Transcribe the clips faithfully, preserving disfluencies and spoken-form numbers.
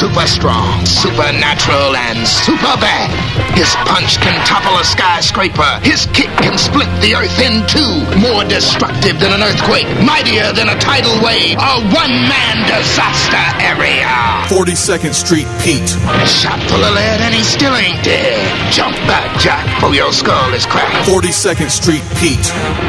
super strong, supernatural, and super bad. His punch can topple a skyscraper. His kick can split the earth in two. More destructive than an earthquake, mightier than a tidal wave, a one-man disaster area. forty-second Street Pete. Shot full of lead and he still ain't dead. Jump back, Jack, for your skull is cracked. forty-second Street Pete.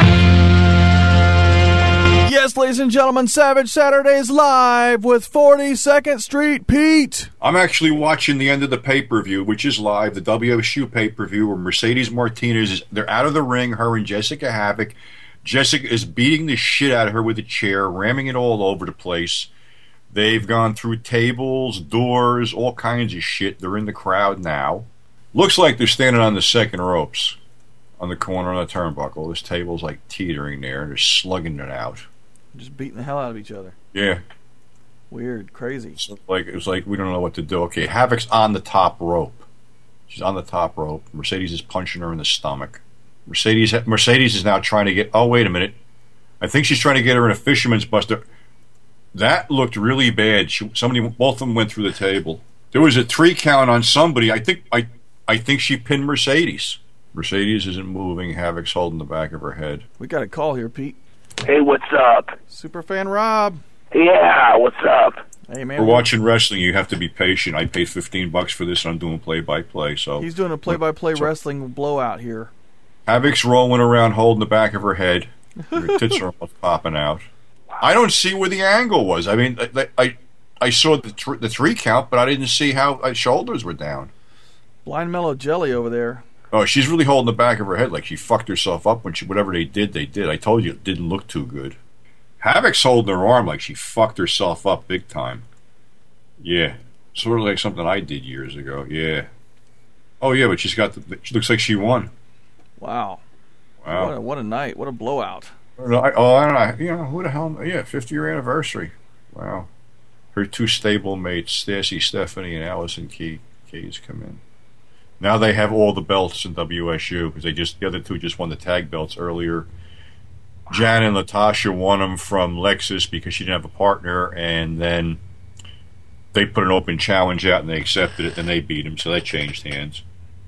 Yes, ladies and gentlemen, Savage Saturdays live with forty-second Street Pete. I'm actually watching the end of the pay-per-view, which is live, the W S U pay-per-view, where Mercedes Martinez, is they're out of the ring, her and Jessica Havoc. Jessica is beating the shit out of her with a chair, ramming it all over the place. They've gone through tables, doors, all kinds of shit. They're in the crowd now. Looks like they're standing on the second ropes on the corner of the turnbuckle. This table's like teetering there, and they're slugging it out. Just beating the hell out of each other. Yeah. Weird, crazy. So like it was like we don't know what to do. Okay, Havoc's on the top rope. She's on the top rope. Mercedes is punching her in the stomach. Mercedes Mercedes is now trying to get. Oh wait a minute, I think she's trying to get her in a fisherman's buster. That looked really bad. She, somebody, both of them went through the table. There was a three count on somebody. I think I I think she pinned Mercedes. Mercedes isn't moving. Havoc's holding the back of her head. We got a call here, Pete. Hey, what's up? Superfan Rob. Yeah, what's up? Hey, man. We're watching wrestling. You have to be patient. I paid fifteen bucks for this, and I'm doing play-by-play. So he's doing a play-by-play so, wrestling blowout here. Havoc's rolling around, holding the back of her head. Her tits are almost popping out. I don't see where the angle was. I mean, I I, I saw the th- the three count, but I didn't see how her shoulders were down. Blind Mellow Jelly over there. Oh, she's really holding the back of her head like she fucked herself up when she whatever they did, they did. I told you it didn't look too good. Havoc's holding her arm like she fucked herself up big time. Yeah, sort of like something I did years ago. Yeah. Oh yeah, but she's got the. She looks like she won. Wow. Wow. What a, what a night! What a blowout. Oh, I don't know. You know who the hell? Yeah, fifty year anniversary. Wow. Her two stable mates, Stacy Stephanie and Allison Key, Keys, come in. Now they have all the belts in W S U because they just the other two just won the tag belts earlier. Jan and Latasha won them from Lexus because she didn't have a partner, and then they put an open challenge out and they accepted it. Then they beat them, so that changed hands.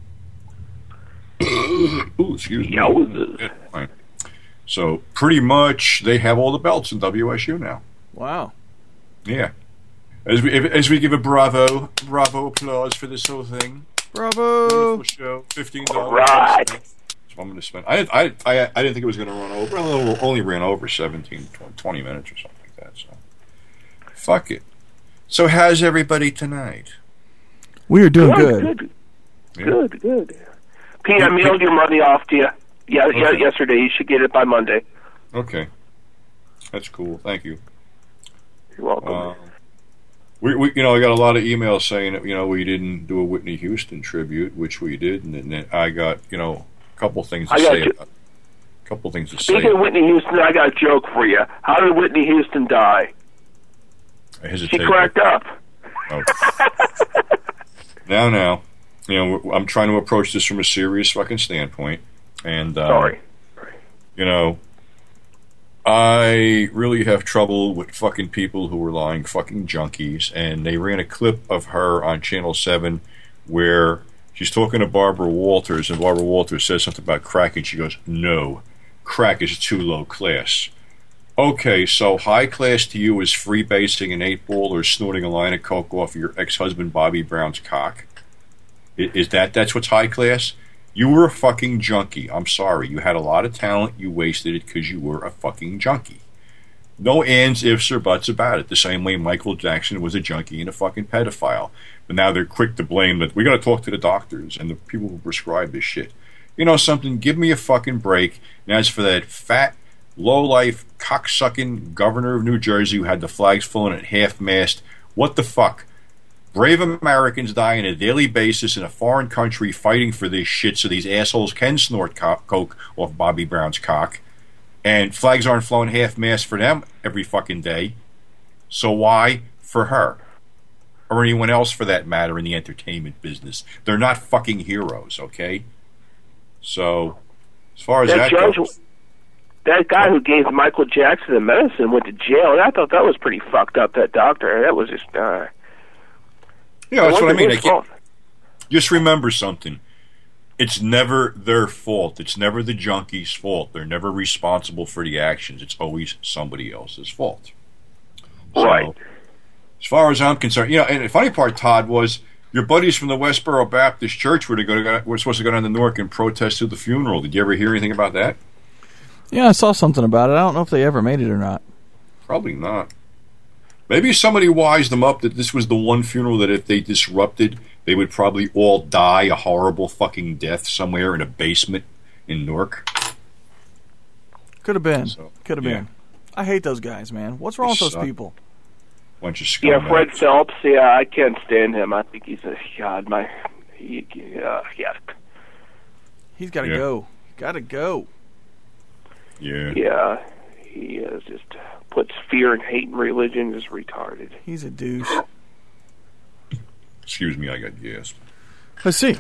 Ooh, excuse me. Yeah, so pretty much they have all the belts in W S U now. Wow. Yeah. As we as we give a bravo, bravo applause for this whole thing. Bravo! Wonderful show. Fifteen dollars. Right. That's what I'm going to spend. I, I I I didn't think it was going to run over. Well, it only ran over seventeen, twenty minutes or something like that. So, fuck it. So, how's everybody tonight? We are doing good. Good, good, yeah. good. good. Pete, I mailed your money off to you. Yeah, okay. yeah, yesterday. You should get it by Monday. Okay, that's cool. Thank you. You're welcome. Uh, We, we, you know, I got a lot of emails saying that, you know, we didn't do a Whitney Houston tribute, which we did, and then I got, you know, a couple things to I say. got About, a couple things to Speaking say. of Whitney Houston, I got a joke for you. How did Whitney Houston die? I hesitate. She cracked up. Oh. now, now, you know, I'm trying to approach this from a serious fucking standpoint, and um, sorry, you know. I really have trouble with fucking people who are lying fucking junkies, and they ran a clip of her on Channel seven where she's talking to Barbara Walters, and Barbara Walters says something about crack, and she goes, no, crack is too low class. Okay, so high class to you is freebasing an eight ball or snorting a line of coke off of your ex-husband Bobby Brown's cock? Is that, that's what's high class? You were a fucking junkie. I'm sorry. You had a lot of talent. You wasted it because you were a fucking junkie. No ands, ifs, or buts about it. The same way Michael Jackson was a junkie and a fucking pedophile. But now they're quick to blame that we got to talk to the doctors and the people who prescribe this shit. You know something? Give me a fucking break. And as for that fat, low-life, cocksucking governor of New Jersey who had the flags flown at half-mast, what the fuck? Brave Americans die on a daily basis in a foreign country fighting for this shit so these assholes can snort co- coke off Bobby Brown's cock. And flags aren't flown half-mast for them every fucking day. So why for her? Or anyone else for that matter in the entertainment business. They're not fucking heroes, okay? So, as far as that, that judge, goes... That guy who gave Michael Jackson the medicine went to jail, and I thought that was pretty fucked up, that doctor. That was just... Uh, Yeah, that's It what I wasn't mean. his I can't, fault. just remember something. It's never their fault. It's never the junkies' fault. They're never responsible for the actions. It's always somebody else's fault. So, Right. as far as I'm concerned, you know, and the funny part, Todd, was your buddies from the Westboro Baptist Church were, to go to, were supposed to go down to Newark and protest to the funeral. Did you ever hear anything about that? Yeah, I saw something about it. I don't know if they ever made it or not. Probably not. Maybe somebody wised them up that this was the one funeral that if they disrupted, they would probably all die a horrible fucking death somewhere in a basement in Newark. Could have been. So, Could have yeah. been. I hate those guys, man. What's wrong They with those suck. people? Bunch of Yeah, scumbags. Fred Phelps. Yeah, I can't stand him. I think he's a god. My, he, uh, yeah, He's got to Yeah. go. Got to go. Yeah. yeah. He is just puts fear and hate in religion. Is retarded. He's a douche. Excuse me, I got gas. Let's see.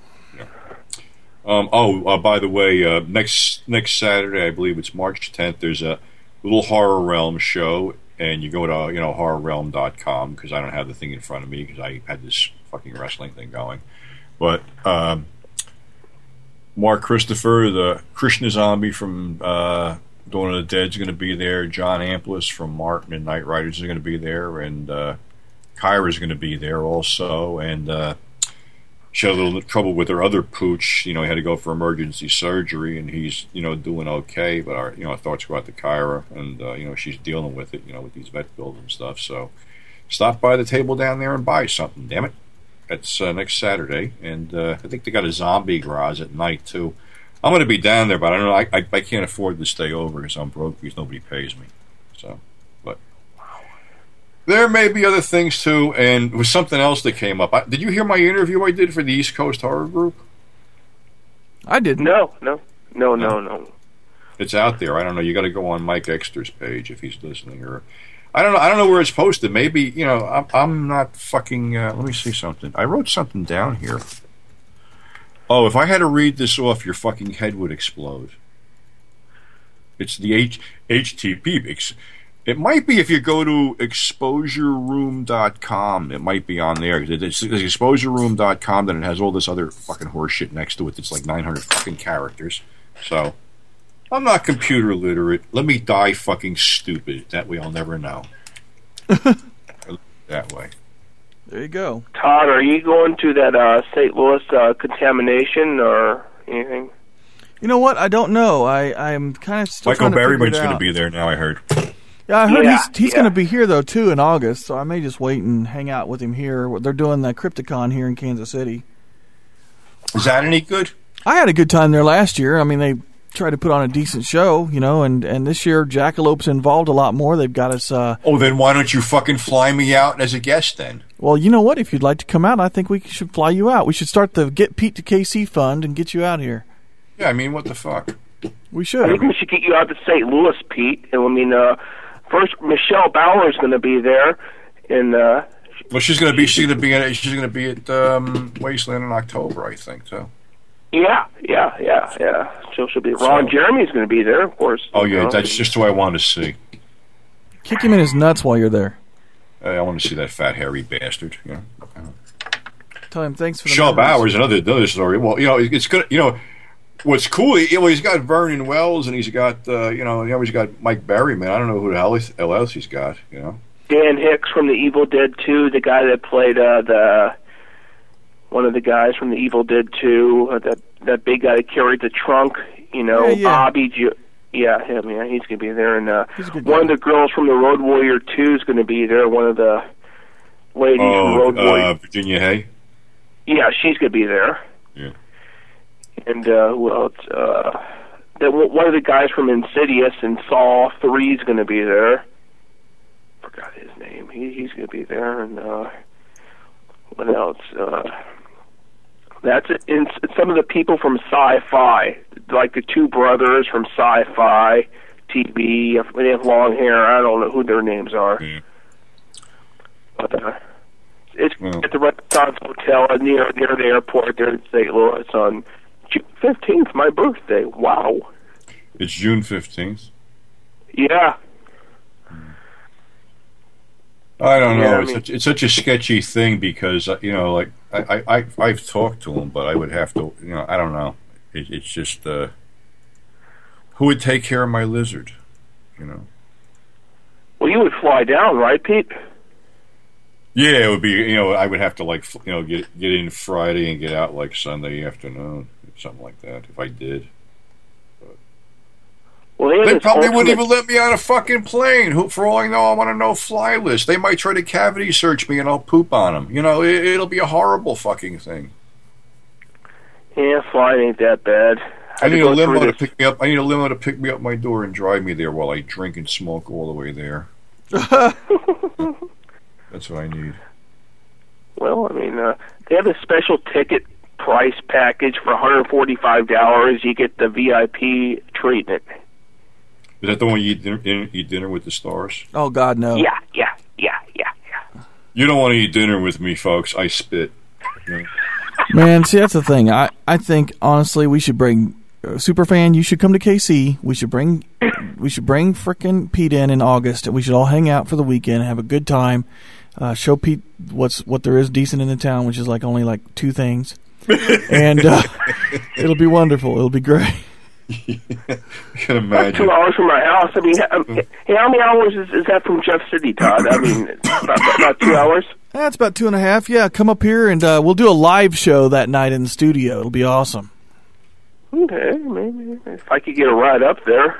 Um, oh, uh, by the way, uh, next next Saturday, I believe it's March tenth. There's a little Horror Realm show, and you go to you know horror realm dot com because I don't have the thing in front of me because I had this fucking wrestling thing going. But um, Mark Christopher, the Krishna Zombie from uh, Dawn of the Dead, is going to be there. John Amplis from Martin and Night Riders is going to be there, and uh, Kyra is going to be there also, and. Uh, She had a little trouble with her other pooch. You know, he had to go for emergency surgery, and he's, you know, doing okay. But our, you know, our thoughts go out to Kyra, and uh, you know, she's dealing with it, you know, with these vet bills and stuff. So, stop by the table down there and buy something. Damn it, that's uh, next Saturday, and uh, I think they got a zombie garage at night too. I'm going to be down there, but I don't know. I, I I can't afford to stay over because I'm broke because nobody pays me. So, but. There may be other things too, and it was something else that came up. I, did you hear my interview I did for the East Coast Horror Group? I didn't. No, no, no, no, no. It's out there. I don't know. You got to go on Mike Exter's page if he's listening, or I don't know. I don't know where it's posted. Maybe you know. I'm, I'm not fucking. Uh, let me see something. I wrote something down here. Oh, if I had to read this off, your fucking head would explode. It's the H HTTP. It might be if you go to exposure room dot com. It might be on there. It's exposure room dot com, then it has all this other fucking horse shit next to it. It's like nine hundred fucking characters. So, I'm not computer literate. Let me die fucking stupid. That way I'll never know. That way. There you go. Todd, are you going to that uh, Saint Louis uh, contamination or anything? You know what? I don't know. I, I'm kind of still Michael trying to figure Berryman's it going to out. be there now, I heard. Yeah, I heard Yeah, he's he's yeah. going to be here though too in August, so I may just wait and hang out with him here. They're doing the Crypticon here in Kansas City. Is that any good? I had a good time there last year. I mean, they tried to put on a decent show, you know, and, and this year Jackalope's involved a lot more. They've got us. Uh, Oh, then why don't you fucking fly me out as a guest then? well, you know what? If you'd like to come out, I think we should fly you out. We should start the Get Pete to K C fund and get you out here. Yeah, I mean, what the fuck? We I should. think we should get you out to Saint Louis, Pete. And I mean, uh, first Michelle Bauer's going to be there, and uh, Well, she's gonna be she's gonna be at, she's gonna be at um, Wasteland in October, I think. So. yeah, yeah, yeah, yeah. So she'll be. Ron So- Jeremy's going to be there, of course. Oh you yeah, know. that's just who I want to see. Kick him in his nuts while you're there. I want to see that fat hairy bastard. You know. Tell him thanks for the Michelle memories. Bauer's another another story. Well, you know, it's good. You know, what's cool? He, well, he's got Vernon Wells, and he's got uh, you know, you know, he's got Mike Berryman. I don't know who the hell, he's, hell else he's got. You know. Dan Hicks from the Evil Dead two, the guy that played uh, the one of the guys from the Evil Dead two, uh, that that big guy that carried the trunk. You know, Yeah, yeah. Bobby. Ju- yeah, him. Yeah, he's going to be there, and uh, He's a good one of guy. the girls from the Road Warrior two is going to be there. One of the ladies from Oh, Road Warrior. uh, Virginia Hay. Yeah, she's going to be there. Yeah. And uh, who else? Uh, that one of the guys from Insidious and Saw three is going to be there. Forgot his name. He, he's going to be there. And uh, what else? Uh, that's it. And s- some of the people from Sci-Fi, like the two brothers from Sci-Fi T V. They have long hair. I don't know who their names are. Yeah. But uh, it's Well. at the Renaissance Hotel near near the airport there in Saint Louis on June fifteenth, my birthday. Wow. It's June fifteenth. Yeah. I don't know. Yeah, I it's, mean- such, it's such a sketchy thing because uh, you know, like I, I, I I've talked to him, but I would have to, you know, I don't know. It, it's just uh, who would take care of my lizard, you know? Well, you would fly down, right, Pete? Yeah, it would be. You know, I would have to like f- you know get get in Friday and get out like Sunday afternoon, something like that. If I did, Well, they, have they this probably wouldn't ultimate- even let me on a fucking plane. Who, for all I know, I'm on a no-fly list. They might try to cavity search me and I'll poop on them. You know, it, it'll be a horrible fucking thing. Yeah, flying ain't that bad. I had to need a go through limo to this- pick me up. I need a limo to pick me up my door and drive me there while I drink and smoke all the way there. That's what I need. Well, I mean, uh, they have a special ticket price package for one hundred forty-five dollars. You get the V I P treatment. Is that the one you eat dinner, eat dinner with the stars? Oh God, no. Yeah, yeah, yeah, yeah, yeah. You don't want to eat dinner with me, folks. I spit. You know? Man, see, that's the thing. I, I think honestly, we should bring uh, Superfan. You should come to K C. We should bring we should bring frickin' Pete in in August, and we should all hang out for the weekend and have a good time. Uh, show Pete what's what there is decent in the town, which is like only like two things, and uh, it'll be wonderful. It'll be great. I can About two imagine. hours from my house. I mean, um, hey, how many hours is, is that from Jeff City, Todd? I mean, it's about, about two hours. That's about two and a half. Yeah, come up here and uh, we'll do a live show that night in the studio. It'll be awesome. Okay, maybe if I could get a ride up there.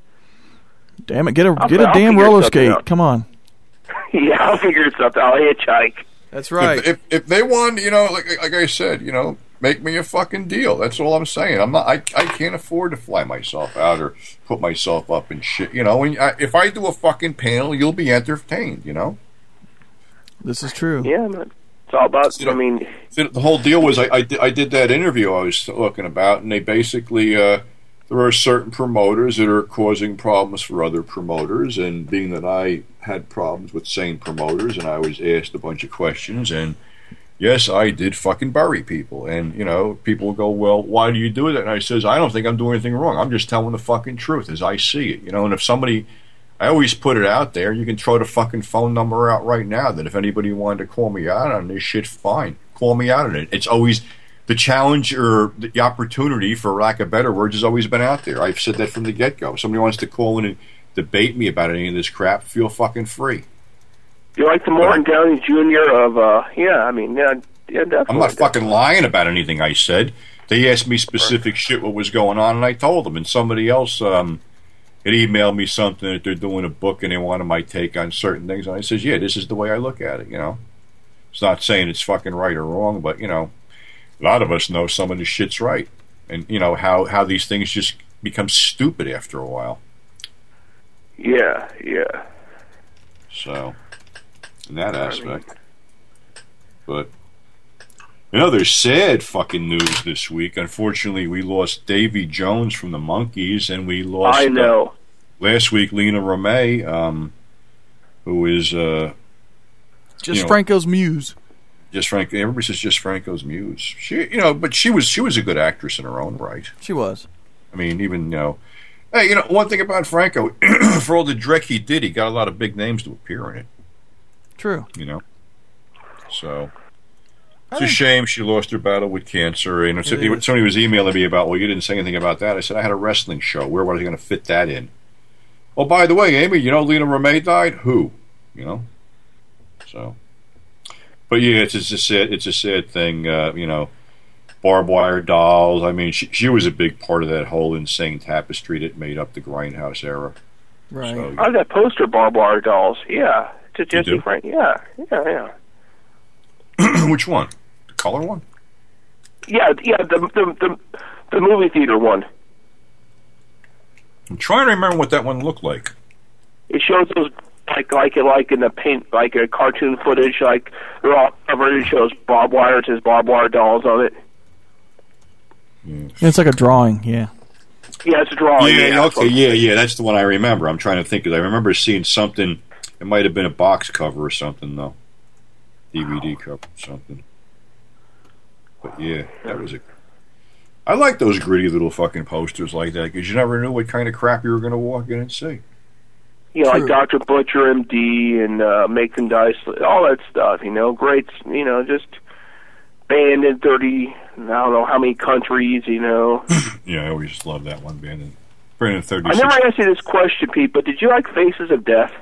Damn it, get a I'll- get a I'll damn figure roller something skate. out. Come on. Yeah, I'll figure something. I'll hitchhike. That's If, if if they want, you know, like like I said, you know, make me a fucking deal. That's all I'm saying. I'm not. I I can't afford to fly myself out or put myself up in shit. You know, and I, if I do a fucking panel, you'll be entertained. You know. This is true. Yeah, man. It's all about. You know, I mean, The the whole deal was I, I, did, I did that interview I was talking about, and they basically uh, there are certain promoters that are causing problems for other promoters, and being that I had problems with same promoters, and I was asked a bunch of questions, and yes, I did fucking bury people, and you know, people will go, well, why do you do that? And I says, I don't think I'm doing anything wrong. I'm just telling the fucking truth as I see it, you know. And if somebody, I always put it out there. You can throw the fucking phone number out right now. That if anybody wanted to call me out on this shit, fine, call me out on it. It's always the challenge or the opportunity, for lack of better words, has always been out there. I've said that from the get go. If somebody wants to call in and debate me about any of this crap, feel fucking free. you're like the Morton Downey Junior of. uh Yeah, I mean, yeah, yeah, definitely. I'm not fucking lying about anything I said. They asked me specific shit what was going on, and I told them. And somebody else um, had emailed me something that they're doing a book and they wanted my take on certain things. And I says, yeah, this is the way I look at it, you know. It's not saying it's fucking right or wrong, but, you know, a lot of us know some of this shit's right. And, you know, how, how these things just become stupid after a while. Yeah, yeah. So, in that aspect. But, you know, there's sad fucking news this week. Unfortunately, we lost Davy Jones from the Monkees, and we lost... I know. Uh, last week, Lena Romay, um, who is... Uh, Just you know, Franco's muse. Just Frank. Everybody says just Franco's muse. She, you know, but she was she was a good actress in her own right. She was. I mean, even you know, hey, you know, one thing about Franco, for all the dreck he did, he got a lot of big names to appear in it. True. You know, so it's a shame she lost her battle with cancer. And somebody was emailing me about, well, you didn't say anything about that. I said I had a wrestling show. Where was I going to fit that in? Oh, by the way, Amy, you know, Lena Romay died. Who? You know, so. But yeah, it's, it's a sad, it's a sad thing. Uh, you know, barbed wire dolls. I mean, she she was a big part of that whole insane tapestry that made up the Grindhouse era. Right. So, I got poster barbed wire dolls. Yeah, to Jesse do? Frank. Yeah, yeah, yeah. which one? The color one? Yeah, yeah. The the the, the movie theater one. I'm trying to remember what that one looked like. It shows those like like like in the paint, like a cartoon footage, like they're all covered. It shows barbed wire. It says barbed wire dolls on it. It's like a drawing, yeah. Yeah, it's a drawing. Yeah, yeah, okay, yeah, yeah, that's the one I remember. I'm trying to think of it. I remember seeing something. It might have been a box cover or something, though. D V D cover or something. But yeah, that was a... I like those gritty little fucking posters like that, because you never knew what kind of crap you were going to walk in and see. You know, True. like Doctor Butcher, M D, and uh, Macon Dice, all that stuff. You know, great. You know, just banned in thirty. I don't know how many countries. You know. Yeah, I always love that one band. And Brandon I thirty-six. never asked you this question, Pete, but did you like Faces of Death?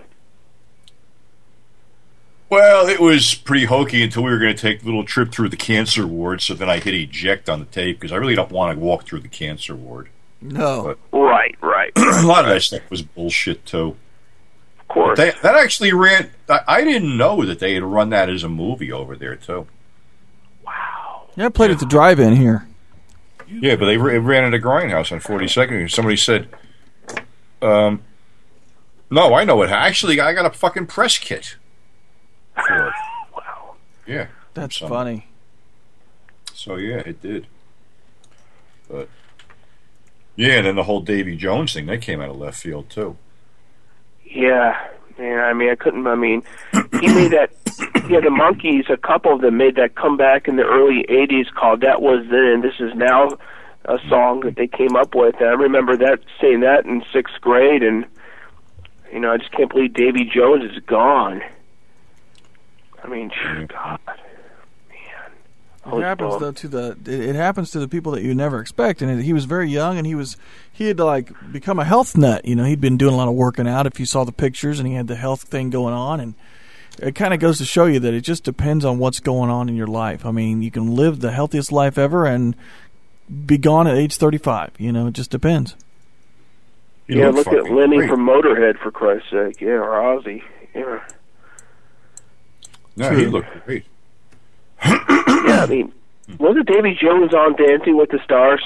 Well, it was pretty hokey until we were going to take a little trip through the cancer ward. So then I hit eject on the tape because I really don't want to walk through the cancer ward. No. Right, right. A lot of that stuff was bullshit too. Of course. They, that actually ran. I, I didn't know that they had run that as a movie over there too. Wow. Yeah, I played at the drive-in here. Yeah, but they ra- ran at a grindhouse on forty-second. Somebody said, um, "No, I know it. Actually, I got a fucking press kit for it." Wow. Yeah, That's Some- funny. So yeah, it did. But yeah, and then the whole Davy Jones thing that came out of left field too. Yeah, man. I mean, I couldn't. I mean, he made that. Yeah, the Monkees. A couple of them made that comeback in the early eighties called "That Was Then and This Is Now," a song that they came up with. And I remember that saying that in sixth grade, and you know, I just can't believe Davy Jones is gone. I mean, God, man. I It was happens bummed. though to the it, it happens to the people that you never expect. And he was very young, and he was he had like become a health nut. You know, he'd been doing a lot of working out. If you saw the pictures, and he had the health thing going on, and it kind of goes to show you that it just depends on what's going on in your life. I mean, you can live the healthiest life ever and be gone at age thirty-five. You know, it just depends. He Yeah, looked look at fucking Lenny great. from Motorhead, for Christ's sake. Yeah, or Ozzy. Yeah. No, True. he looked great. Yeah, I mean, wasn't Davy Jones on Dancing with the Stars?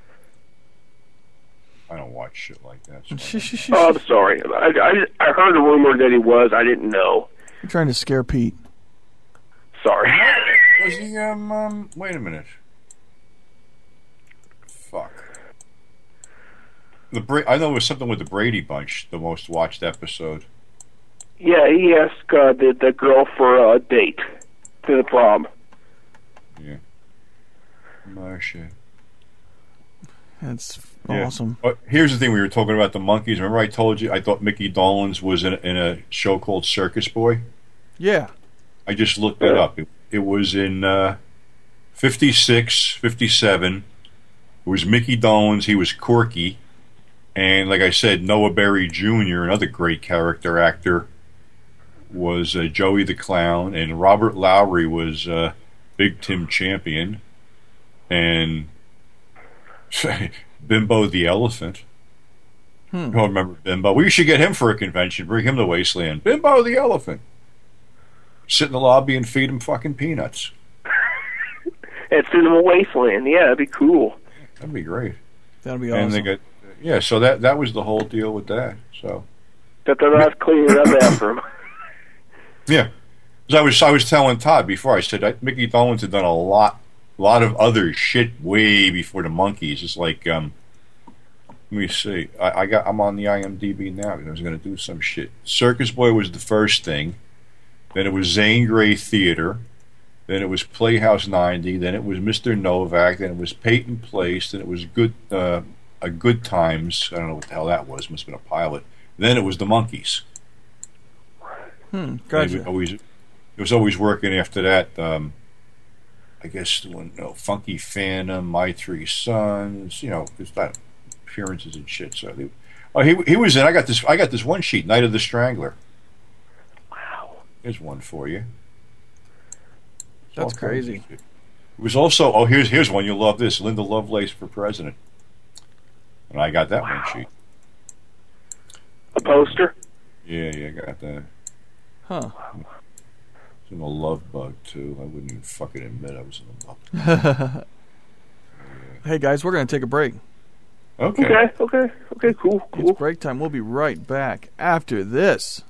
I don't watch shit like that. So I Shh, don't shh, shh, Oh, I'm shh. sorry. I, I, I heard a rumor that he was. I didn't know. You're trying to scare Pete. Sorry. Was he, um, um, wait a minute. Fuck. The Bra- I know it was something with the Brady Bunch, the most watched episode. Yeah, he asked uh, the, the girl for a date to the prom. Yeah. Marcia. That's Yeah. awesome. Uh, here's the thing, we were talking about the Monkees. Remember I told you I thought Mickey Dolenz was in, in a show called Circus Boy? Yeah. I just looked that up. It, it was in uh, fifty-six, fifty-seven. It was Mickey Dolenz. He was Corky. And like I said, Noah Berry Junior, another great character actor, was uh, Joey the Clown. And Robert Lowry was uh, Big Tim Champion. And Bimbo the Elephant. Hmm. I don't remember Bimbo. We should get him for a convention. Bring him to Wasteland. Bimbo the Elephant. Sit in the lobby and feed him fucking peanuts. At Cinema Wasteland. Yeah, that'd be cool. That'd be great. That'll be And awesome. they got, yeah. So that that was the whole deal with that. So That they're not cleaning up after him. yeah, 'cause I was I was telling Todd before. I said I, Mickey Dolenz had done a lot, lot of other shit way before the Monkees. It's like um, let me see. I, I got I'm on the I M D B now because I was going to do some shit. Circus Boy was the first thing. Then it was Zane Grey Theater. Then it was Playhouse ninety. Then it was Mister Novak. Then it was Peyton Place. Then it was Good uh, a Good Times. I don't know what the hell that was. Must have been a pilot. Then it was the Monkees. Hmm. It was Gotcha. always, it was always working after that. Um, I guess when you know, Funky Phantom, My Three Sons, you know, it's not appearances and shit. So they, oh, he he was in. I got this. I got this one sheet. Night of the Strangler. Wow. Here's one for you. It's That's all kinds of crazy. shit. It was also. Oh, here's here's one. You'll love this. Linda Lovelace for president. And I got that one sheet. A poster? Yeah, yeah, I got that. Huh. It's in a Love Bug too. I wouldn't even fucking admit I was in a Love Bug. Hey guys, we're going to take a break. Okay. Okay, okay, okay, cool, cool. It's break time. We'll be right back after this.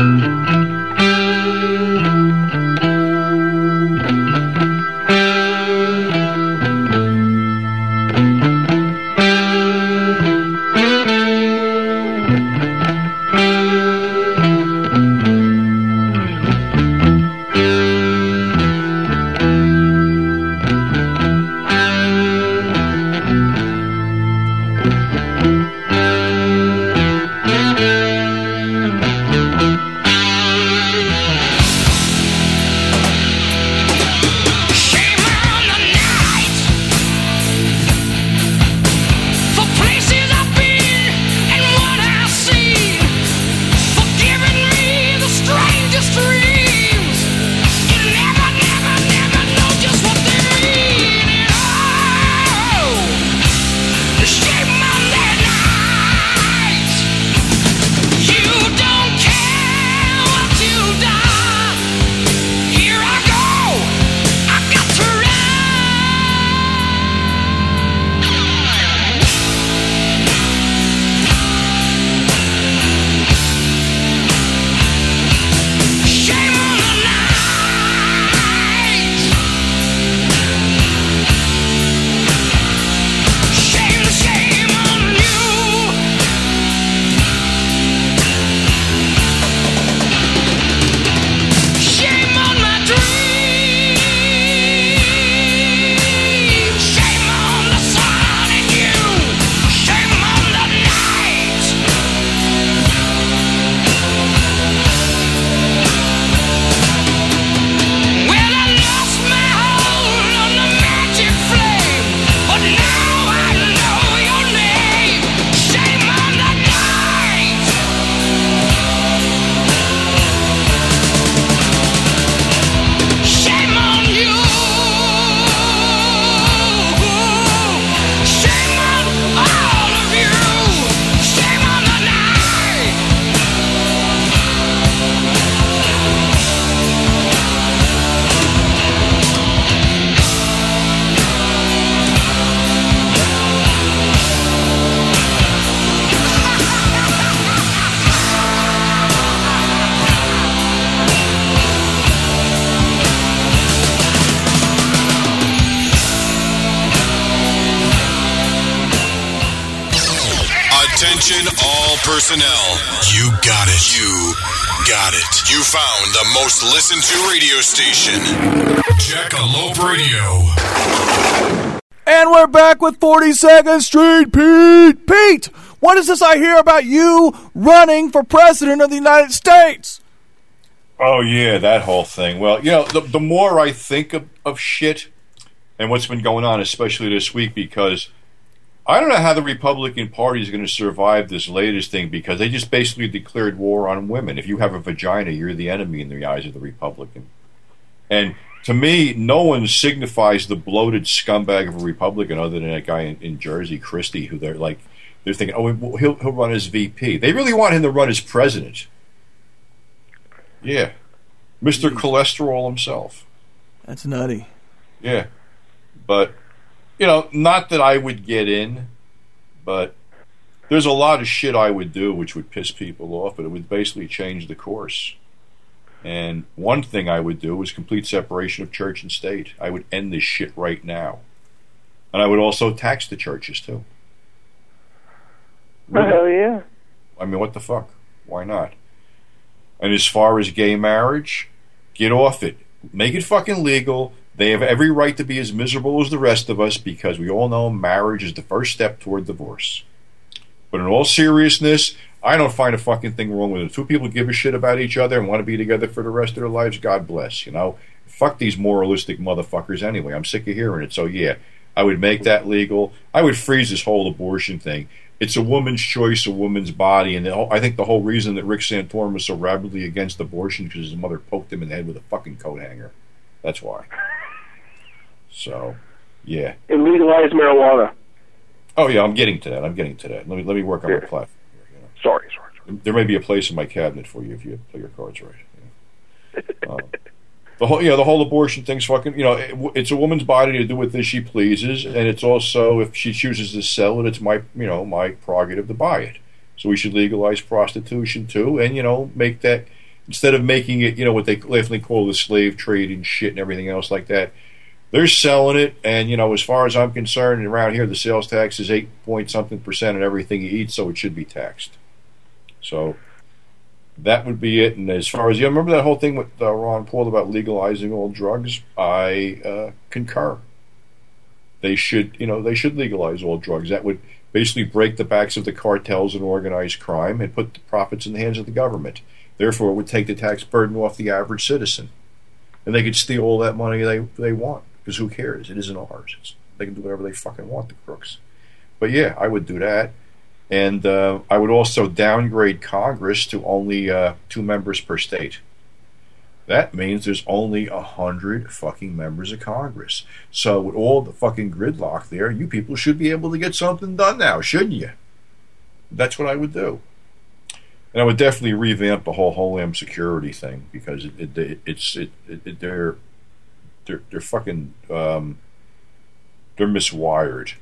Attention all personnel. You got it. You got it. You found the most listened to radio station. Jackalope Radio. And we're back with forty-second Street Pete. Pete, what is this I hear about you running for president of the United States? Oh, yeah, that whole thing. Well, you know, the, the more I think of, of shit and what's been going on, especially this week, because I don't know how the Republican Party is going to survive this latest thing, because they just basically declared war on women. If you have a vagina, you're the enemy in the eyes of the Republican. And to me, no one signifies the bloated scumbag of a Republican other than that guy in, in Jersey, Christie, who they're like, they're thinking, oh, he'll, he'll run as V P. They really want him to run as president. Yeah. Mister Cholesterol himself. That's nutty. Yeah. But, you know, not that I would get in, but there's a lot of shit I would do which would piss people off, but it would basically change the course. And one thing I would do is complete separation of church and state. I would end this shit right now. And I would also tax the churches, too. Really? Hell yeah. I mean, what the fuck? Why not? And as far as gay marriage, get off it. Make it fucking legal. They have every right to be as miserable as the rest of us, because we all know marriage is the first step toward divorce. But in all seriousness, I don't find a fucking thing wrong with it. If two people give a shit about each other and want to be together for the rest of their lives, God bless, you know. Fuck these moralistic motherfuckers anyway. I'm sick of hearing it. So yeah, I would make that legal. I would freeze this whole abortion thing. It's a woman's choice, a woman's body, and the whole, I think the whole reason that Rick Santorum was so rabidly against abortion because his mother poked him in the head with a fucking coat hanger. That's why. So, yeah. And legalize marijuana. Oh yeah, I'm getting to that. I'm getting to that. Let me let me work on yeah. my platform here, you know. Sorry, sorry, sorry. There may be a place in my cabinet for you if you play your cards right. You know. um, the whole, you know, the whole abortion thing's fucking. You know, it, it's a woman's body to do with this she pleases, and it's also, if she chooses to sell it, it's my, you know, my prerogative to buy it. So we should legalize prostitution too, and you know, make that instead of making it, you know, what they definitely call the slave trade and shit and everything else like that, they're selling it. And, you know, as far as I'm concerned, around here, the sales tax is eight point something percent on everything you eat, so it should be taxed. So that would be it. And as far as, you remember that whole thing with uh, Ron Paul about legalizing all drugs? I uh, concur. They should, you know, they should legalize all drugs. That would basically break the backs of the cartels and organized crime and put the profits in the hands of the government. Therefore, it would take the tax burden off the average citizen. And they could steal all that money they they want, because who cares? It isn't ours. It's, they can do whatever they fucking want, the crooks. But yeah, I would do that. And uh, I would also downgrade Congress to only uh, two members per state. That means there's only a hundred fucking members of Congress. So with all the fucking gridlock there, you people should be able to get something done now, shouldn't you? That's what I would do. And I would definitely revamp the whole Homeland Security thing, because it, it, it, it's it, it, it, they're they're they're fucking um, they're miswired.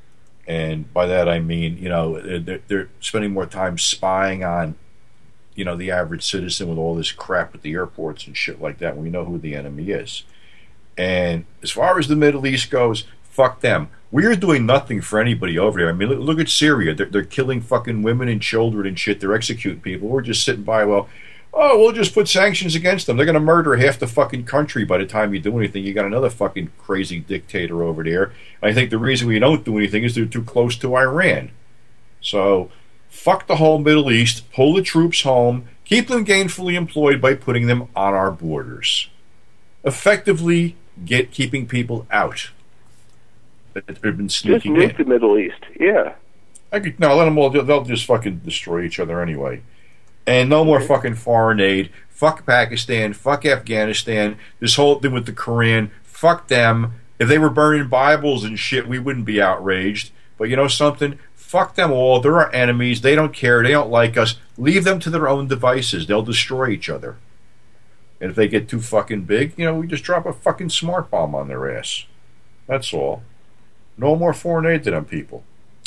And by that I mean, you know, they're, they're spending more time spying on, you know, the average citizen with all this crap at the airports and shit like that when we know who the enemy is. And as far as the Middle East goes, fuck them. We are doing nothing for anybody over there. I mean, look, look at Syria. They're, they're killing fucking women and children and shit. They're executing people. We're just sitting by, well, oh, we'll just put sanctions against them. They're going to murder half the fucking country by the time you do anything. You got another fucking crazy dictator over there. And I think the reason we don't do anything is they're too close to Iran. So fuck the whole Middle East, pull the troops home, keep them gainfully employed by putting them on our borders. Effectively get keeping people out that have been sneaking just nuke in. the Middle East, yeah. I could, no, let them all, they'll just fucking destroy each other anyway. And no more fucking foreign aid. Fuck Pakistan, fuck Afghanistan, this whole thing with the Koran, fuck them. If they were burning Bibles and shit, we wouldn't be outraged. But you know something? Fuck them all. They're our enemies. They don't care. They don't like us. Leave them to their own devices. They'll destroy each other. And if they get too fucking big, you know, we just drop a fucking smart bomb on their ass. That's all. No more foreign aid to them people.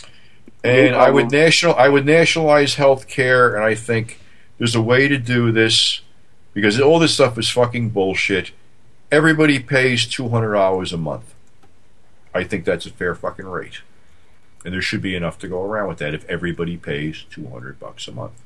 And I would national, I would nationalize health care, and I think there's a way to do this, because all this stuff is fucking bullshit. Everybody pays two hundred dollars a month. I think that's a fair fucking rate. And there should be enough to go around with that if everybody pays two hundred bucks a month.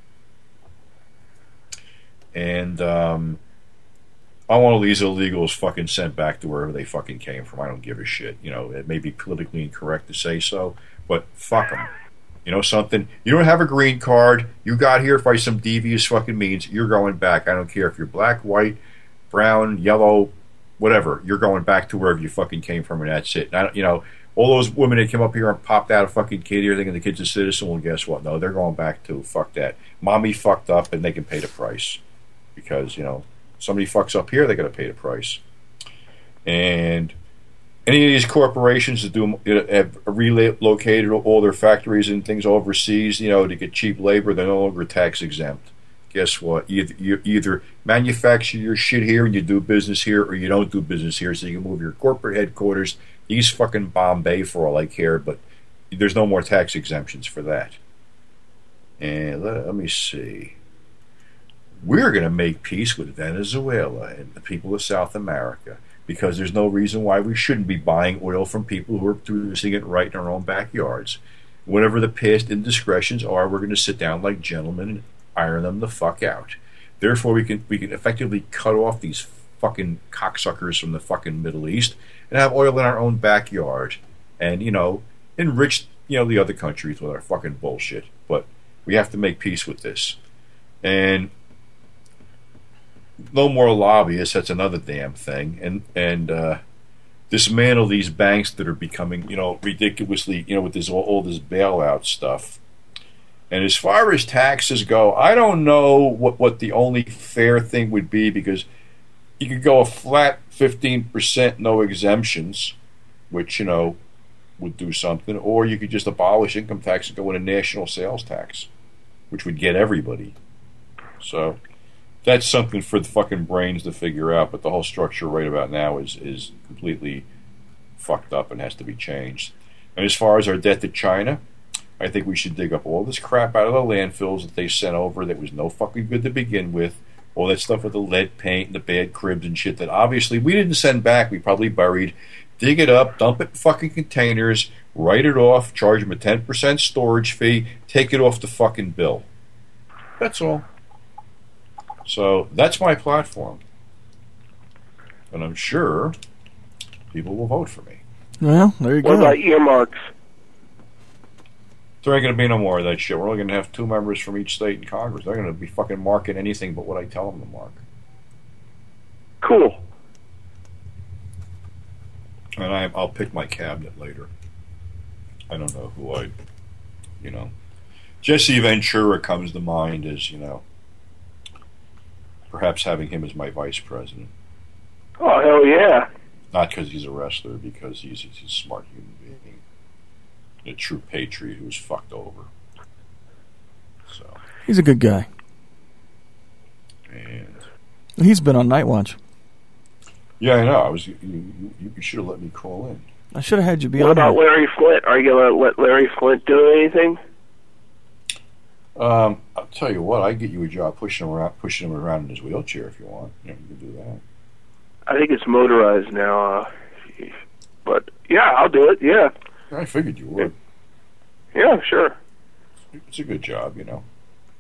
And um, I want all these illegals fucking sent back to wherever they fucking came from. I don't give a shit. You know, it may be politically incorrect to say so, but fuck them. You know something? You don't have a green card. You got here by some devious fucking means. You're going back. I don't care if you're black, white, brown, yellow, whatever. You're going back to wherever you fucking came from, and that's it. And I don't, you know, all those women that came up here and popped out a fucking kid here thinking the kid's a citizen, well, guess what? No, they're going back to fuck that. Mommy fucked up, and they can pay the price. Because, you know, somebody fucks up here, they got to pay the price. And any of these corporations that do have relocated all their factories and things overseas, you know, to get cheap labor, they're no longer tax exempt. Guess what? Either, you either manufacture your shit here and you do business here, or you don't do business here, so you can move your corporate headquarters East fucking Bombay for all I care, but there's no more tax exemptions for that. And let, let me see. We're going to make peace with Venezuela and the people of South America, because there's no reason why we shouldn't be buying oil from people who are producing it right in our own backyards. Whatever the past indiscretions are, we're going to sit down like gentlemen and iron them the fuck out. Therefore, we can we can effectively cut off these fucking cocksuckers from the fucking Middle East and have oil in our own backyard, and, you know, enrich, you know, the other countries with our fucking bullshit. But we have to make peace with this. And no more lobbyists, that's another damn thing. And and uh, dismantle these banks that are becoming, you know, ridiculously, you know, with this all, all this bailout stuff. And as far as taxes go, I don't know what, what the only fair thing would be, because you could go a flat fifteen percent, no exemptions, which, you know, would do something, or you could just abolish income tax and go in a national sales tax, which would get everybody. So that's something for the fucking brains to figure out, but the whole structure right about now is, is completely fucked up and has to be changed. And as far as our debt to China, I think we should dig up all this crap out of the landfills that they sent over that was no fucking good to begin with, all that stuff with the lead paint and the bad cribs and shit that obviously we didn't send back. We probably buried. Dig it up, dump it in fucking containers, write it off, charge them a ten percent storage fee, take it off the fucking bill. That's all. So that's my platform. And I'm sure people will vote for me. Well, there you What go. about earmarks? There ain't going to be no more of that shit. We're only going to have two members from each state in Congress. They're going to be fucking marking anything but what I tell them to mark. Cool. And I, I'll pick my cabinet later. I don't know who I, you know. Jesse Ventura comes to mind as, you know, perhaps having him as my vice president. Oh, hell yeah. Not because he's a wrestler, because he's, he's a smart human being. A true patriot who was fucked over. So. He's a good guy. And he's been on Night Watch. yeah, I know. I was. You, you, you should have let me call in. I should have had you be What on about there. Larry Flint? Are you going to let Larry Flint do anything? Um, I'll tell you what. I get you a job pushing him around, pushing him around in his wheelchair if you want. You, know, you can do that. I think it's motorized now. Uh, but, yeah, I'll do it, yeah. I figured you would. Yeah, sure. It's a good job, you know.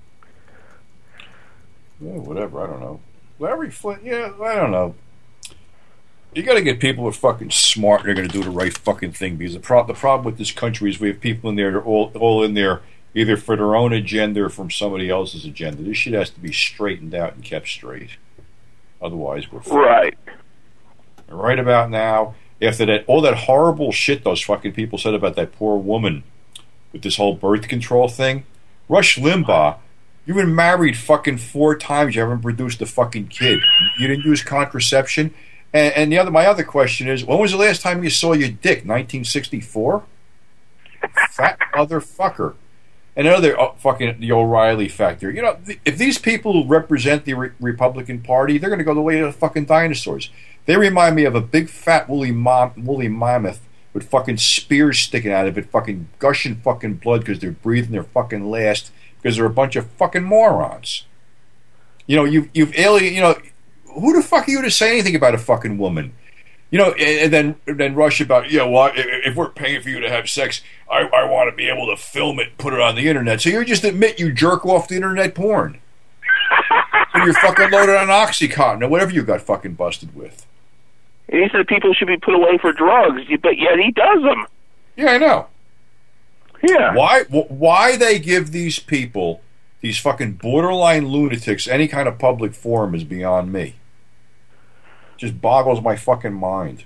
Yeah, whatever. I don't know. Larry Flint. Yeah, I don't know. You got to get people who are fucking smart. And they're going to do the right fucking thing. Because the, pro- the problem with this country is we have people in there that are all all in there either for their own agenda or from somebody else's agenda. This shit has to be straightened out and kept straight. Otherwise, we're fucked. Right. And right about now, after that, all that horrible shit those fucking people said about that poor woman with this whole birth control thing, Rush Limbaugh, you've been married fucking four times. You haven't produced a fucking kid. You didn't use contraception. And, and the other, my other question is, when was the last time you saw your dick? nineteen sixty-four? Fat motherfucker. And another oh, fucking the O'Reilly factor. You know, th- if these people represent the re- Republican Party, they're going to go the way of the fucking dinosaurs. They remind me of a big fat woolly mom, woolly mammoth with fucking spears sticking out of it, fucking gushing fucking blood because they're breathing their fucking last because they're a bunch of fucking morons. You know, you've you've alien. You know, who the fuck are you to say anything about a fucking woman? You know, and, and then and then rush about, yeah, well, if, if we're paying for you to have sex, I, I want to be able to film it, put it on the internet. So you just admit you jerk off the internet porn. And you're fucking loaded on Oxycontin or whatever you got fucking busted with. And he said people should be put away for drugs, but yet he does them. Yeah, I know. Yeah. Why why they give these people, these fucking borderline lunatics, any kind of public forum is beyond me. Just boggles my fucking mind.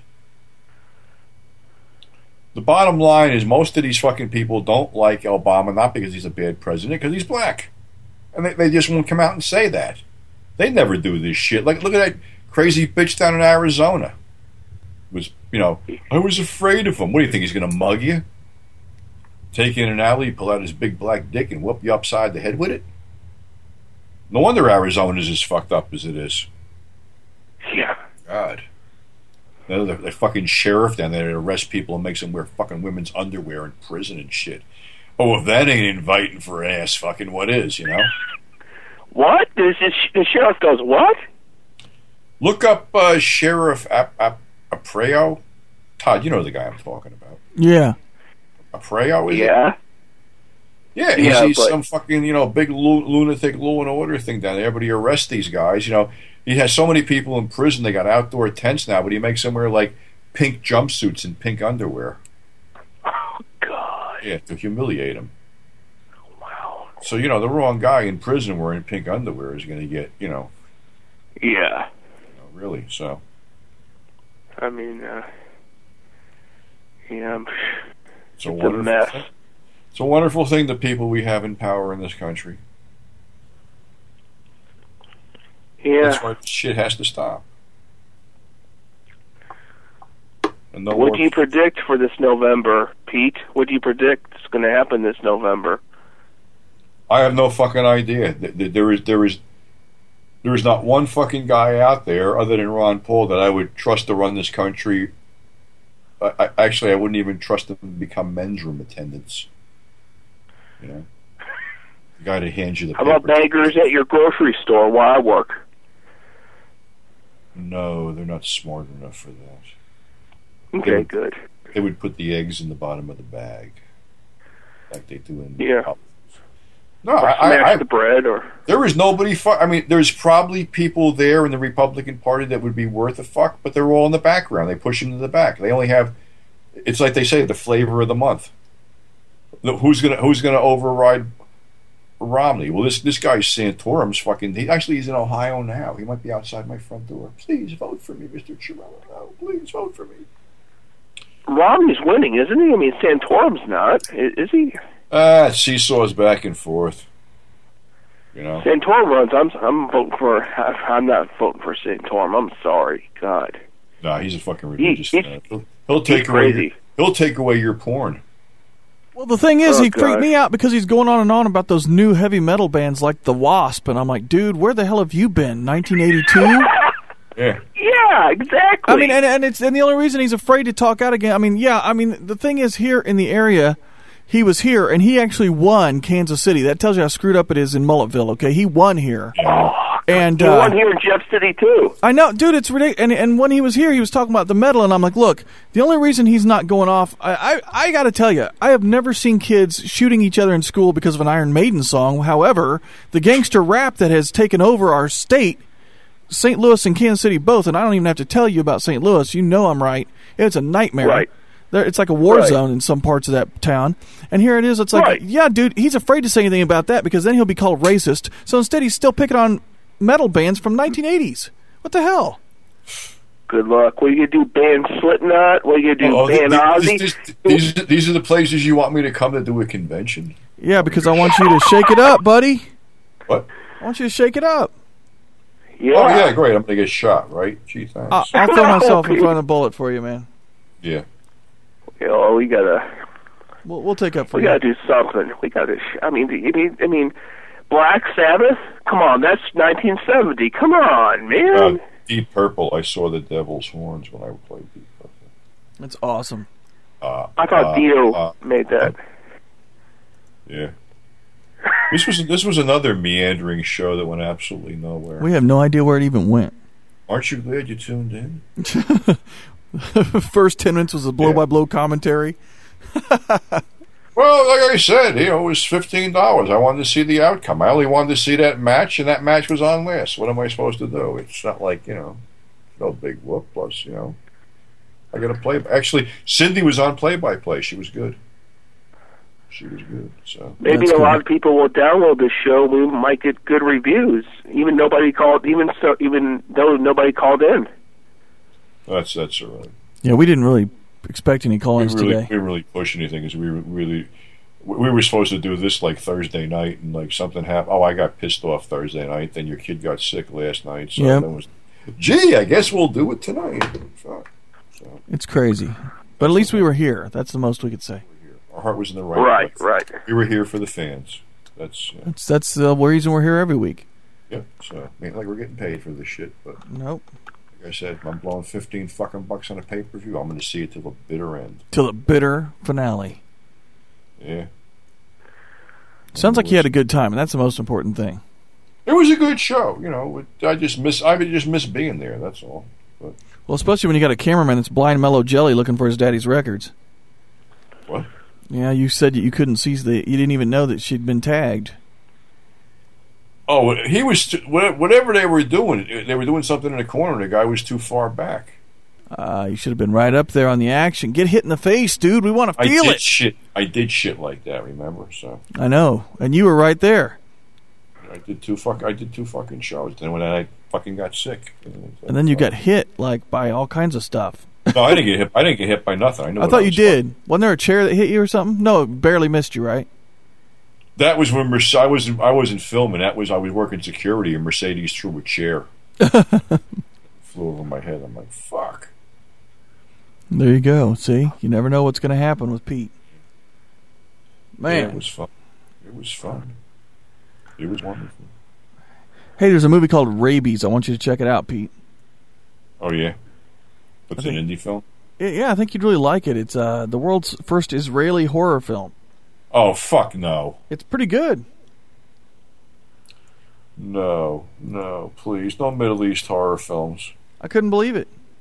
The bottom line is most of these fucking people don't like Obama, not because he's a bad president, because he's black. And they, they just won't come out and say that. They never do this shit. Like, look at that crazy bitch down in Arizona. Was, you know, I was afraid of him. What do you think, he's going to mug you? Take you in an alley, pull out his big black dick and whoop you upside the head with it? No wonder Arizona's as fucked up as it is. Yeah. God. The, the, the fucking sheriff down there that arrests people and makes them wear fucking women's underwear in prison and shit. Oh, if that ain't inviting for ass, fucking what is, you know? What? This is, the sheriff goes, what? Look up uh, Sheriff Ap- Ap- Apreo. Todd, you know the guy I'm talking about. Yeah. Apreo, is Yeah. it? Yeah, he's, Yeah, he's but- some fucking, you know, big lu- lunatic law and order thing down there, but he arrests these guys, you know. He has so many people in prison, they got outdoor tents now, but he makes them wear, like, pink jumpsuits and pink underwear. Oh, God. Yeah, to humiliate them. Wow. So, you know, the wrong guy in prison wearing pink underwear is going to get, you know, Yeah. you know, really, so. I mean, uh, yeah, It's a, it's a wonderful mess. thing. It's a wonderful thing, the people we have in power in this country. Yeah. That's why shit has to stop. And no What more- do you predict for this November, Pete? What do you predict is going to happen this November? I have no fucking idea. Th- th- There is, there is, there is not one fucking guy out there other than Ron Paul that I would trust to run this country. I, I, actually, I wouldn't even trust them to become men's room attendants. You know, the guy that hands you the How about paper. beggars at your grocery store where I work? not smart enough for that. Okay, They would, good. They would put the eggs in the bottom of the bag, like they do in Yeah. the No, Or I, smash I, the bread, or there is nobody. Fu- I mean, there's probably people there in the Republican Party that would be worth a fuck, but they're all in the background. They push them to the back. They only have. It's like they say, the flavor of the month. Look, Who's gonna Who's gonna override Romney? Well, this this guy Santorum's fucking. He actually he's in Ohio now. He might be outside my front door. Please vote for me, Mister Chiarello. No, please vote for me. Romney's winning, isn't he? I mean, Santorum's not, I- is he? Ah, seesaws back and forth. You know. Santorum runs. I'm I'm voting for. I'm not voting for Santorum. I'm sorry, God. Nah, he's a fucking religious He- fan. He'll, he'll take he's away. crazy. Your, he'll take away your porn. Well, the thing is, Oh, he freaked God. me out because he's going on and on about those new heavy metal bands like The Wasp, and I'm like, dude, where the hell have you been? nineteen eighty-two? Yeah. Yeah, exactly. I mean, and, and it's and the only reason he's afraid to talk out again. I mean, yeah, I mean, the thing is, here in the area, he was here and he actually won Kansas City. That tells you how screwed up it is in Mulletville. Okay, he won here, and he uh, won here in Jeff City too. I know, dude, it's ridiculous. And, and when he was here, he was talking about the metal, and I'm like, look, the only reason he's not going off, I, I, I got to tell you, I have never seen kids shooting each other in school because of an Iron Maiden song. However, the gangster rap that has taken over our state, Saint Louis and Kansas City both, and I don't even have to tell you about Saint Louis. You know I'm right. It's a nightmare. Right. There, it's like a war Right. zone in some parts of that town. And here it is. It's like, Right. yeah, dude, he's afraid to say anything about that because then he'll be called racist. So instead, he's still picking on metal bands from nineteen eighties. What the hell? Good luck. What are you gonna do? Ban Slipknot? What are you gonna do? Oh, ban th- Ozzy? this- this- these, these are the places you want me to come to do a convention? Yeah, because I want you to shake it up, buddy. What? I want you to shake it up. yeah. Oh, yeah, great. I'm going to get shot, right? Gee, thanks. I'll, I'll throw myself in front of a bullet for you, man. yeah. Oh, we gotta. We'll, we'll take up for We you. gotta do something. We gotta. Sh- I mean, I mean, I mean, Black Sabbath. Come on, that's nineteen seventy. Come on, man. Uh, Deep Purple. I saw the Devil's Horns when I played Deep Purple. That's awesome. Uh, I thought uh, Dio uh, made that. Yeah. This was this was another meandering show that went absolutely nowhere. We have no idea where it even went. Aren't you glad you tuned in? First ten minutes was a blow-by-blow commentary. Well, like I said, you know, it was fifteen dollars. I wanted to see the outcome. I only wanted to see that match, and that match was on last. What am I supposed to do? It's not like, you know, no big whoop. Plus, you know, I got to play. Actually, Cindy was on play-by-play. She was good. She was good. So Maybe That's a cool. lot of people will download this show. We might get good reviews. Even nobody called. Even so, even though nobody called in. that's that's all right. Yeah, we didn't really expect any We call-ins really, today. we really push anything because we were really we were supposed to do this like Thursday night, and like something happened. Oh, I got pissed off Thursday night. Then your kid got sick last night. So Yep. then it was, gee, I guess we'll do it tonight. So, so It's crazy. But at least we were here. That's the most we could say. our heart was in the right Right, place. right. We were here for the fans. That's yeah. That's that's the reason we're here every week. Yep. So ain't like we're getting paid for this shit, but Nope. like I said, if I'm blowing fifteen fucking bucks on a pay per view, I'm going to see it till the bitter end. Till the bitter finale. Yeah. Sounds like you had a good time, and that's the most important thing. It was a good show. You know, it, I just miss I just miss being there. That's all. But Well, especially when you got a cameraman that's blind mellow jelly looking for his daddy's records. what? Yeah, you said that you couldn't see the. You didn't even know that she'd been tagged. Oh, he was whatever they were doing. They were doing something in the corner. The guy was too far back. Uh, you should have been right up there on the action. Get hit in the face, dude. We want to I feel did it. shit. I did shit like that. Remember? So I know, and you were right there. I did two fuck. I did two fucking shows. Then when I fucking got sick, And then you got hit like by all kinds of stuff. No, I didn't get hit. I didn't get hit by nothing. I knew. I what thought you was did. Wasn't there a chair that hit you or something? No, it barely missed you, right? That was when Merce- I wasn't. I wasn't filming. That was I was working security, and Mercedes threw a chair. Flew over my head. I'm like, fuck. There you go. See, you never know what's going to happen with Pete. Man, Yeah, it was fun. It was fun. It was wonderful. hey, there's a movie called Rabies. I want you to check it out, Pete. Oh yeah, it's I an think- indie film. Yeah, yeah, I think you'd really like it. It's uh, the world's first Israeli horror film. Oh fuck no, It's pretty good. no, no! Please, no Middle East horror films. I couldn't believe it.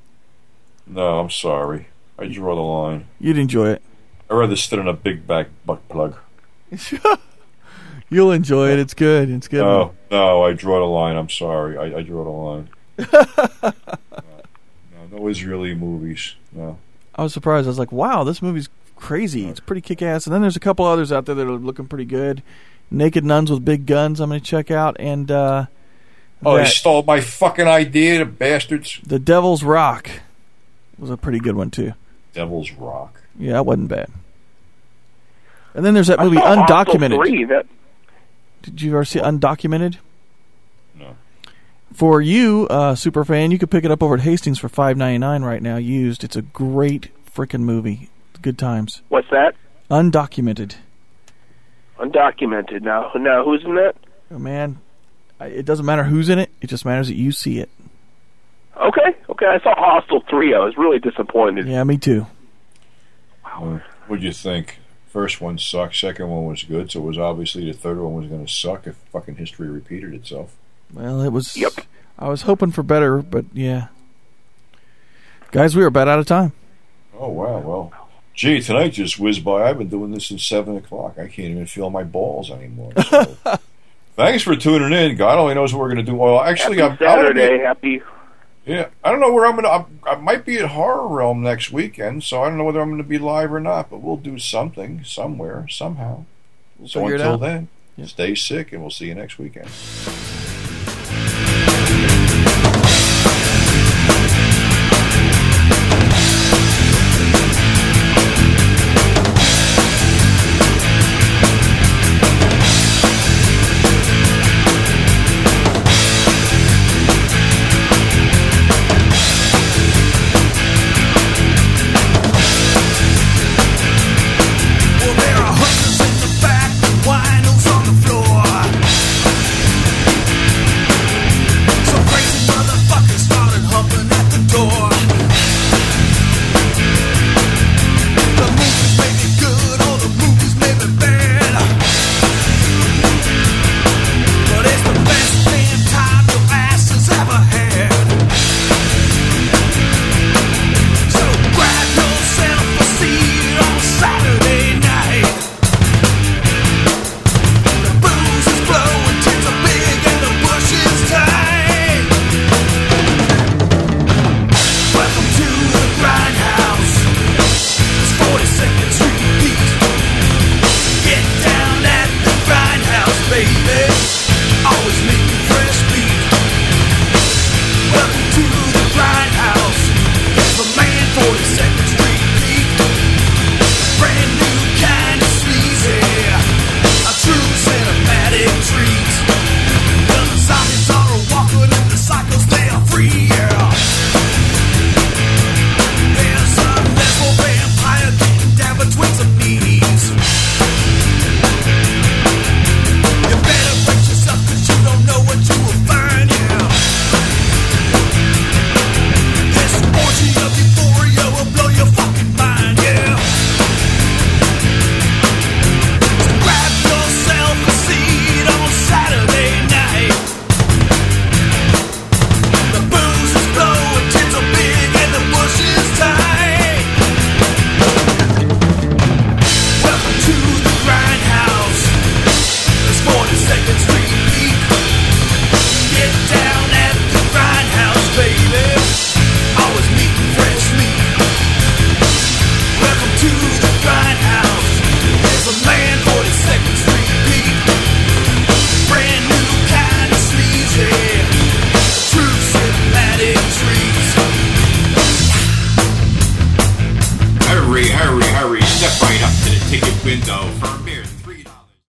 No, I'm sorry. I draw the line. You'd enjoy it. I'd rather sit on a big back butt plug. You'll enjoy it. It's good. It's good. No, no, I draw the line. I'm sorry. I, I draw the line. no, no, no Israeli movies. No. I was surprised. I was like, wow, this movie's crazy. It's pretty kick-ass. And then there's a couple others out there that are looking pretty good. Naked Nuns with Big Guns I'm going to check out. And uh, Oh, that, they stole my fucking idea, the bastards. The Devil's Rock was a pretty good one, too. Devil's Rock. Yeah, that wasn't bad. And then there's that I movie saw Hostel Undocumented. three, that... Did you ever see Undocumented? No. For you, uh, super fan, you could pick it up over at Hastings for five ninety-nine right now, used. It's a great freaking movie. Good times. What's that? Undocumented. Undocumented. Now, now who's in that? Oh, man, I, it doesn't matter who's in it. It just matters that you see it. Okay, okay. I saw Hostel three. I was really disappointed. Yeah, me too. Wow. Uh, what'd you think? First one sucked. Second one was good. So it was obviously the third one was going to suck if fucking history repeated itself. Well, it was. Yep. I was hoping for better, but yeah. Guys, we are about out of time. Oh, wow. Well, gee, tonight just whizzed by. I've been doing this since seven o'clock. I can't even feel my balls anymore. So. Thanks for tuning in. God only knows what we're going to do. Well, actually, Happy I'm Saturday. Be, Happy. Yeah, I don't know where I'm going to. I might be at Horror Realm next weekend, so I don't know whether I'm going to be live or not, but we'll do something, somewhere, somehow. We'll so figure it until out. then, Yep. Stay sick, and we'll see you next weekend. Well, there are hookers in the back, winos on the floor. Some crazy motherfuckers started humping at the door. The movies may be good or the movies may be bad, but it's the best damn time your ass has ever had. So grab yourself a seat on Saturday night. The booze is blowing, tits are big, and the bush is tight. Welcome to the Grindhouse. It's forty-second Street Beat. Get down at the Grindhouse, baby. Always making fresh beat. Welcome to the Grindhouse. It's the man forty-second Street Beat. Brand new kind of sleazy. A true cinematic treat. The zombies are walking and the psychos they are free, yeah. There's a level vampire getting down between some knees. You better brace yourself 'cause you don't know what you will find, yeah. This orgy of euphoria will blow your fucking mind, yeah. So grab yourself a seat on Saturday night. The booze is blowing, tits are big, and the bush is tight. Welcome to the Grindhouse. It's forty-second Street Beat. Get down at the Grindhouse, baby. Always meeting fresh meat. Welcome to the Grindhouse. There's a man forty-second Street Beat. Brand new kind of sleazy. True cinematic treats. Hurry, hurry, hurry, step right up to the ticket window for a beer.